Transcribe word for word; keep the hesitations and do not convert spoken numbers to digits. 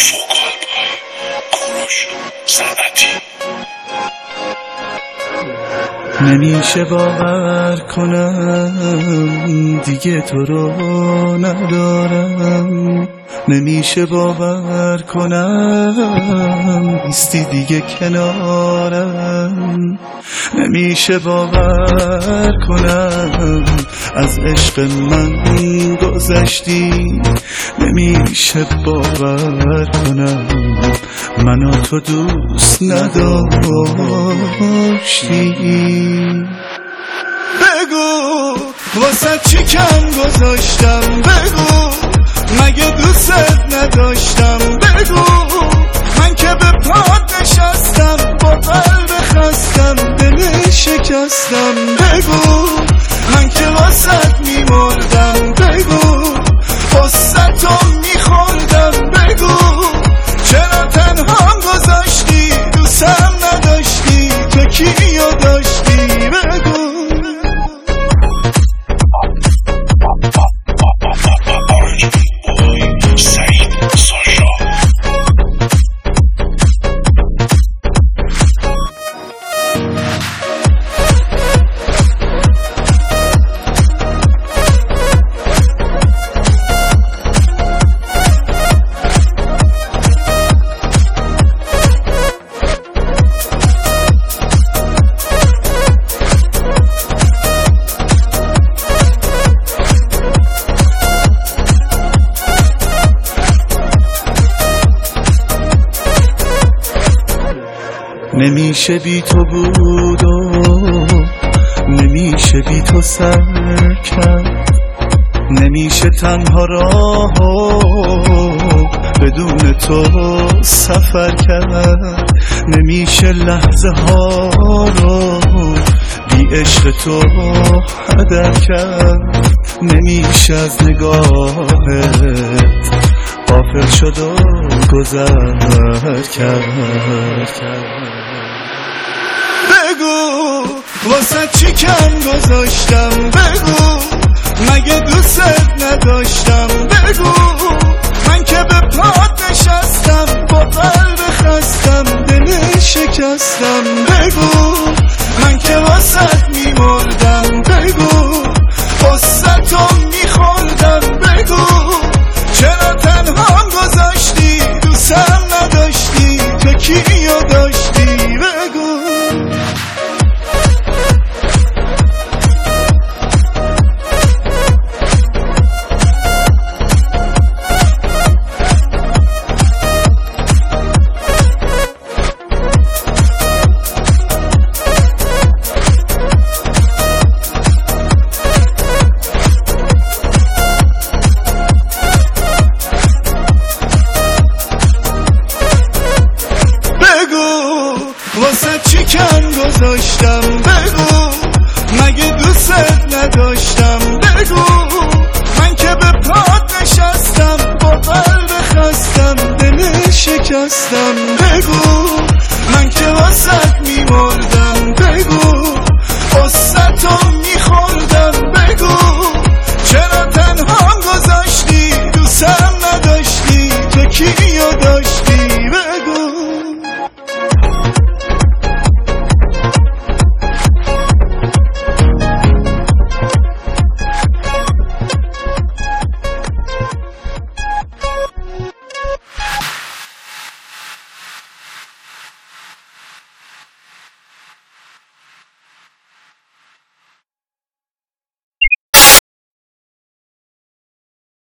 نمیشه باور کنم دیگه تو رو ندارم، نمیشه باور کنم نیستی دیگه کنارم، نمیشه باور کنم از عشق من گذشتی، نمیشه باور کنم منو تو دوست نداشتی. بگو واسه چی کم گذاشتم، بگو مگه دوست نداشتم، بگو من که به پات نشستم با قلب خستم دل شکستم، بگو من که واسه میمردم، بگو واسه تو میخوردم، بگو چرا تنها گذاشتی دوستم نداشتی، تو کیو داشتی، بگو. نمیشه بی تو بود و نمیشه بی تو سر کرد، نمیشه تنها راه بدون تو سفر کرد، نمیشه لحظه ها رو بی عشق تو هدر کرد، نمیشه از نگاهت غافل شد و گذر کرد. بگو واسه چی کم گذاشتم، بگو مگه دوست نداشتم، بگو